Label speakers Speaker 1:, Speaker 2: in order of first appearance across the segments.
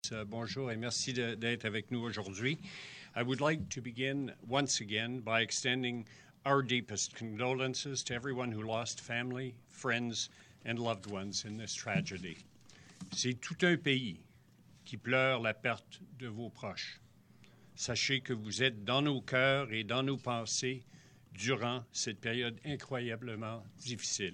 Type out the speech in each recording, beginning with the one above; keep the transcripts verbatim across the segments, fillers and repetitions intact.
Speaker 1: James. Uh, bonjour et merci d'être avec nous aujourd'hui. I would like to begin once again by extending our deepest condolences to everyone who lost family, friends, and loved ones in this tragedy. C'est tout un pays qui pleure la perte de vos proches. Sachez que vous êtes dans nos cœurs et dans nos pensées durant cette période incroyablement difficile.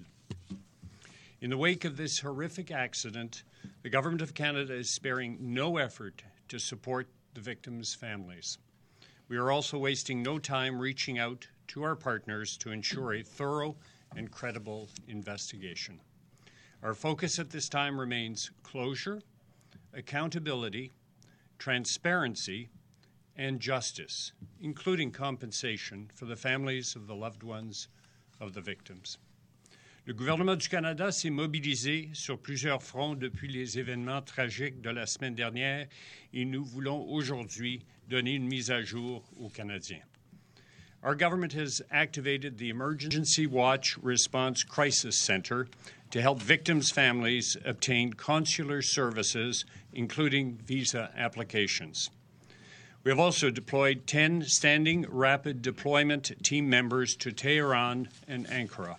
Speaker 1: In the wake of this horrific accident, the Government of Canada is sparing no effort to support the victims' families. We are also wasting no time reaching out to our partners to ensure a thorough and credible investigation. Our focus at this time remains closure, accountability, transparency, and justice, including compensation for the families of the loved ones of the victims. Le gouvernement du Canada s'est mobilisé sur plusieurs fronts depuis les événements tragiques de la semaine dernière et nous voulons aujourd'hui donner une mise à jour aux Canadiens. Our government has activated the Emergency Watch Response Crisis Center to help victims' families obtain consular services, including visa applications. We have also deployed ten standing rapid deployment team members to Tehran and Ankara.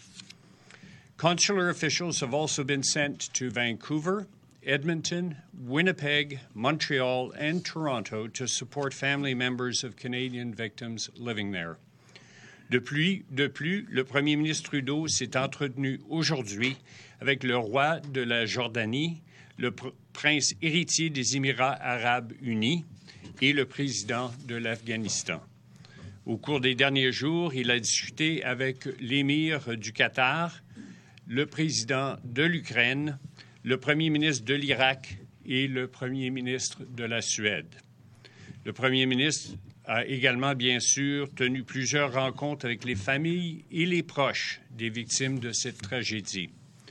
Speaker 1: Consular officials have also been sent to Vancouver, Edmonton, Winnipeg, Montreal, and Toronto to support family members of Canadian victims living there. De plus, de plus, le premier ministre Trudeau s'est entretenu aujourd'hui avec le roi de la Jordanie, le pr- prince héritier des Émirats arabes unis et le président de l'Afghanistan. Au cours des derniers jours, il a discuté avec l'émir du Qatar, le président de l'Ukraine, le premier ministre de l'Irak et le premier ministre de la Suède. Le premier ministre a également, bien sûr, tenu plusieurs rencontres avec les familles et les proches des victimes de cette tragédie.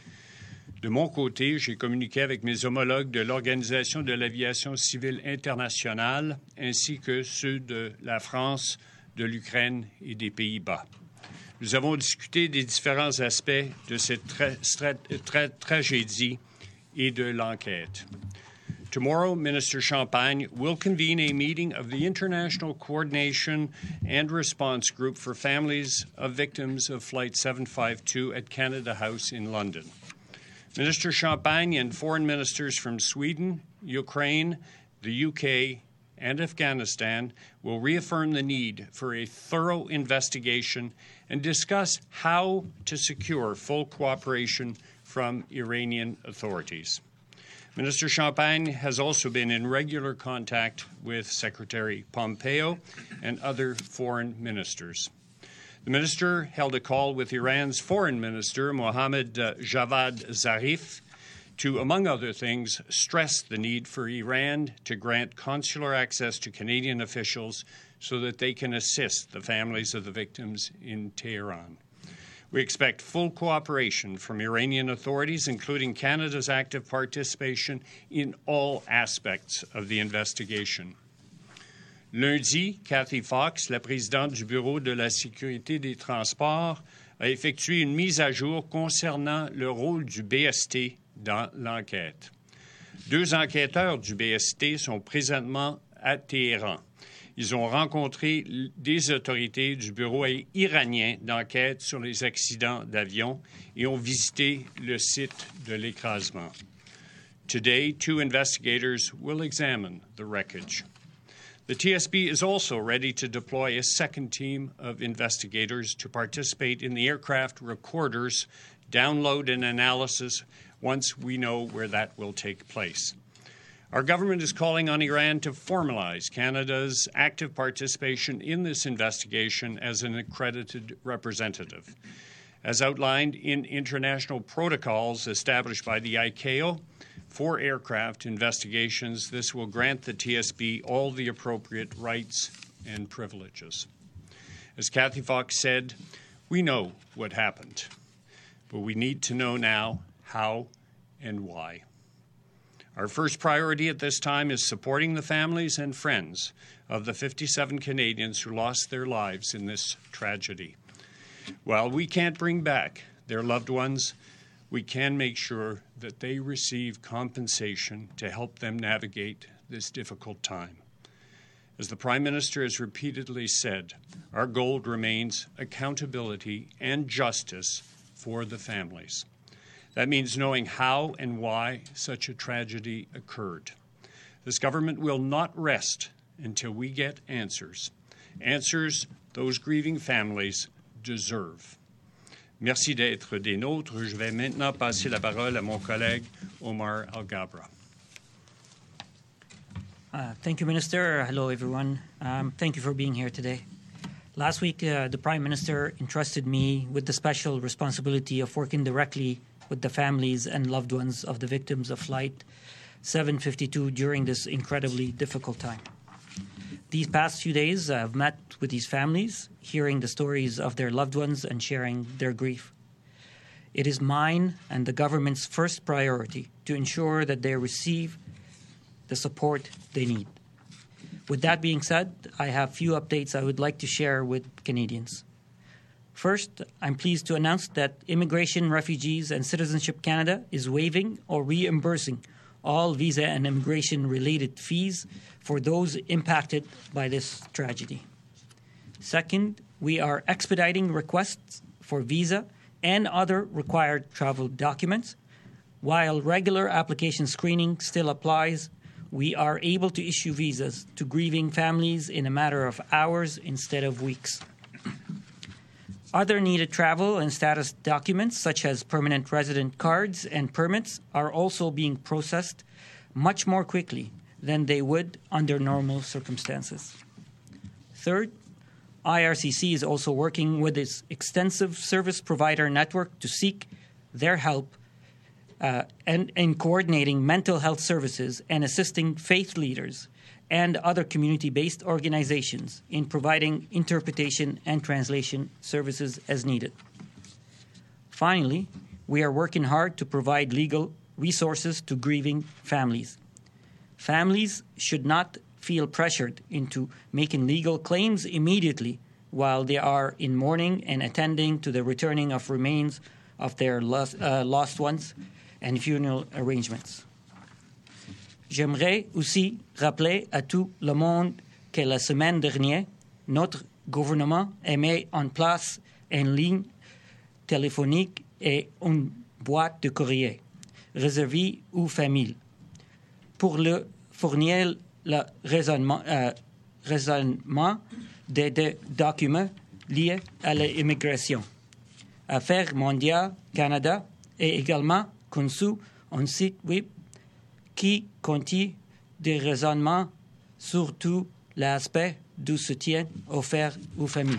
Speaker 1: De mon côté, j'ai communiqué avec mes homologues de l'Organisation de l'aviation civile internationale ainsi que ceux de la France, de l'Ukraine et des Pays-Bas. Nous avons discuté des différents aspects de cette tra- tra- tra- tragédie et de l'enquête. Tomorrow, Minister Champagne will convene a meeting of the International Coordination and Response Group for Families of Victims of Flight seven fifty-two at Canada House in London. Minister Champagne and foreign ministers from Sweden, Ukraine, the U K, and Afghanistan will reaffirm the need for a thorough investigation and discuss how to secure full cooperation from Iranian authorities. Minister Champagne has also been in regular contact with Secretary Pompeo and other foreign ministers. The minister held a call with Iran's foreign minister, Mohammad uh, Javad Zarif, to, among other things, stress the need for Iran to grant consular access to Canadian officials so that they can assist the families of the victims in Tehran. We expect full cooperation from Iranian authorities, including Canada's active participation in all aspects of the investigation. Lundi, Kathy Fox, la présidente du Bureau de la sécurité des transports, a effectué une mise à jour concernant le rôle du B S T dans l'enquête. Deux enquêteurs du B S T sont présentement à Téhéran. Ils ont rencontré des autorités du bureau iranien d'enquête sur les accidents d'avion et ont visité le site de l'écrasement. Today, two investigators will examine the wreckage. The T S B is also ready to deploy a second team of investigators to participate in the aircraft recorders download and analysis once we know where that will take place. Our government is calling on Iran to formalize Canada's active participation in this investigation as an accredited representative. As outlined in international protocols established by the I C A O for aircraft investigations, this will grant the T S B all the appropriate rights and privileges. As Kathy Fox said, we know what happened, but we need to know now how and why. Our first priority at this time is supporting the families and friends of the fifty-seven Canadians who lost their lives in this tragedy. While we can't bring back their loved ones, we can make sure that they receive compensation to help them navigate this difficult time. As the Prime Minister has repeatedly said, our goal remains accountability and justice for the families. That means knowing how and why such a tragedy occurred. This government will not rest until we get answers. Answers those grieving families deserve. Merci d'être des nôtres. Je vais maintenant passer la parole à mon collègue Omar Alghabra.
Speaker 2: Uh, thank you, Minister. Hello, everyone. Um, thank you for being here today. Last week, uh, the Prime Minister entrusted me with the special responsibility of working directly with the families and loved ones of the victims of Flight seven fifty-two during this incredibly difficult time. These past few days, I've met with these families, hearing the stories of their loved ones and sharing their grief. It is mine and the government's first priority to ensure that they receive the support they need. With that being said, I have few updates I would like to share with Canadians. First, I'm pleased to announce that Immigration, Refugees and Citizenship Canada is waiving or reimbursing all visa and immigration-related fees for those impacted by this tragedy. Second, we are expediting requests for visa and other required travel documents. While regular application screening still applies, we are able to issue visas to grieving families in a matter of hours instead of weeks. Other needed travel and status documents, such as permanent resident cards and permits, are also being processed much more quickly than they would under normal circumstances. Third, I R C C is also working with its extensive service provider network to seek their help uh, and in coordinating mental health services and assisting faith leaders and other community-based organizations in providing interpretation and translation services as needed. Finally, we are working hard to provide legal resources to grieving families. Families should not feel pressured into making legal claims immediately while they are in mourning and attending to the returning of remains of their lost, uh, lost ones and funeral arrangements. J'aimerais aussi rappeler à tout le monde que la semaine dernière, notre gouvernement a mis en place une ligne téléphonique et une boîte de courrier réservée aux familles pour leur fournir le raisonnement, euh, raisonnement des de documents liés à l'immigration. Affaires mondiales Canada est également conçu un site web qui contient des raisonnements sur tout l'aspect du soutien offert aux familles.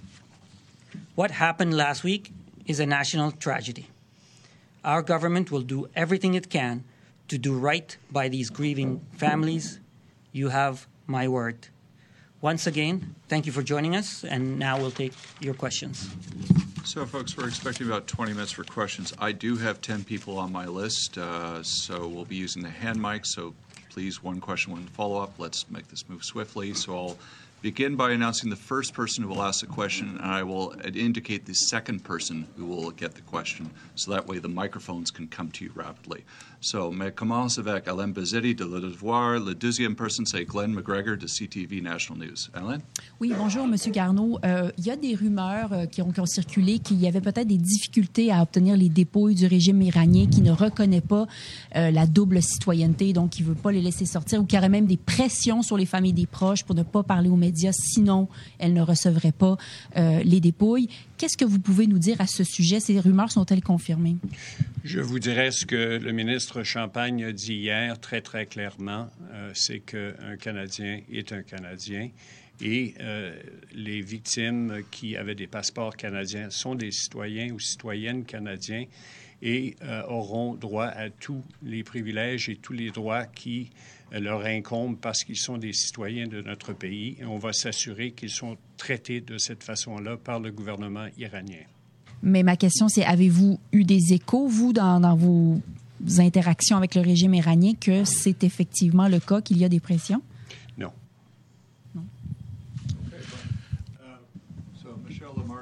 Speaker 2: What happened last week is a national tragedy. Our government will do everything it can to do right by these grieving families. You have my word. Once again, thank you for joining us, and now we'll take your questions.
Speaker 3: So, folks, we're expecting about twenty minutes for questions. I do have ten people on my list, uh, so we'll be using the hand mic. So, please, one question, one follow-up. Let's make this move swiftly. So, I'll begin by announcing the first person who will ask the question, and I will indicate the second person who will get the question, so that way the microphones can come to you rapidly. So, mais commence avec Alain Bazzetti de Le Devoir. Le deuxième person, c'est Glenn McGregor de C T V National News. Alain?
Speaker 4: Oui, bonjour, M. Garneau. Euh, il y a des rumeurs euh, qui, ont, qui ont circulé qu'il y avait peut-être des difficultés à obtenir les dépouilles du régime iranien qui ne reconnaît pas euh, la double citoyenneté, donc qui ne veut pas les laisser sortir, ou qu'il y aurait même des pressions sur les familles des proches pour ne pas parler aux médias, sinon elles ne recevraient pas euh, les dépouilles. Qu'est-ce que vous pouvez nous dire à ce sujet? Ces rumeurs sont-elles confirmées?
Speaker 1: Je vous dirais ce que le ministre Champagne a dit hier très, très clairement, euh, c'est qu'un Canadien est un Canadien et euh, les victimes qui avaient des passeports canadiens sont des citoyens ou citoyennes canadiens et euh, auront droit à tous les privilèges et tous les droits qui euh, leur incombent parce qu'ils sont des citoyens de notre pays. Et on va s'assurer qu'ils sont traités de cette façon-là par le gouvernement iranien.
Speaker 4: Mais ma question, c'est, avez-vous eu des échos, vous, dans, dans vos interactions avec le régime iranien, que c'est effectivement le cas, qu'il y a des pressions?
Speaker 1: Non.
Speaker 4: Non.
Speaker 3: Okay, uh, so Michelle Lamar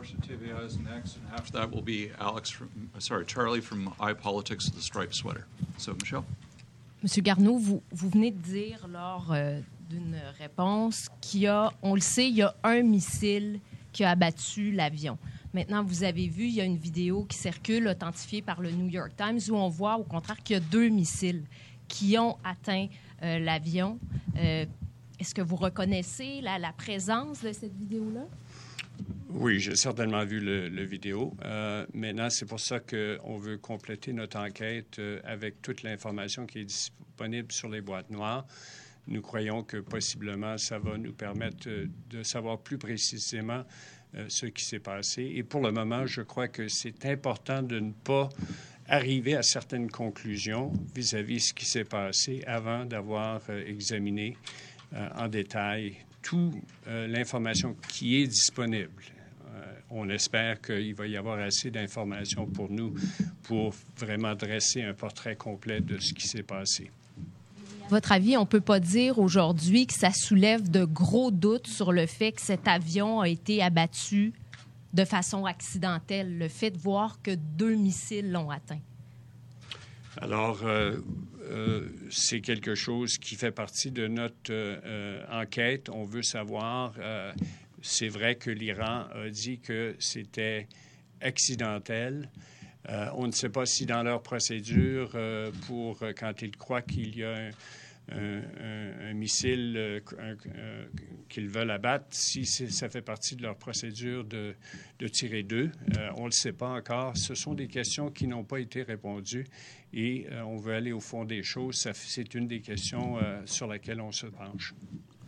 Speaker 3: Marcia Tavia is next, and after that will be Alex from, sorry, Charlie from iPolitics, the striped sweater. So, Michelle?
Speaker 5: Monsieur Garneau, vous, vous venez de dire lors euh, d'une réponse qu'il y a, on le sait, il y a un missile qui a abattu l'avion. Maintenant, vous avez vu, il y a une vidéo qui circule, authentifiée par le New York Times, où on voit au contraire qu'il y a deux missiles qui ont atteint euh, l'avion. Euh, est-ce que vous reconnaissez la, la présence de cette vidéo-là?
Speaker 1: Oui, j'ai certainement vu le, le vidéo. Euh, maintenant, c'est pour ça qu'on veut compléter notre enquête euh, avec toute l'information qui est disponible sur les boîtes noires. Nous croyons que possiblement, ça va nous permettre euh, de savoir plus précisément euh, ce qui s'est passé. Et pour le moment, je crois que c'est important de ne pas arriver à certaines conclusions vis-à-vis de ce qui s'est passé avant d'avoir euh, examiné euh, en détail toute euh, l'information qui est disponible. Euh, on espère qu'il va y avoir assez d'informations pour nous pour vraiment dresser un portrait complet de ce qui s'est passé.
Speaker 5: À votre avis, on ne peut pas dire aujourd'hui que ça soulève de gros doutes sur le fait que cet avion a été abattu de façon accidentelle, le fait de voir que deux missiles l'ont atteint?
Speaker 1: Alors, euh, euh, c'est quelque chose qui fait partie de notre euh, enquête. On veut savoir, euh, c'est vrai que l'Iran a dit que c'était accidentel. Euh, on ne sait pas si dans leur procédure, euh, pour quand ils croient qu'il y a un, un, un, un missile euh, un, euh, qu'ils veulent abattre, si ça fait partie de leur procédure de, de tirer d'eux. Euh, on ne le sait pas encore. Ce sont des questions qui n'ont pas été répondues et euh, on veut aller au fond des choses. Ça, c'est une des questions euh, sur laquelle on se penche.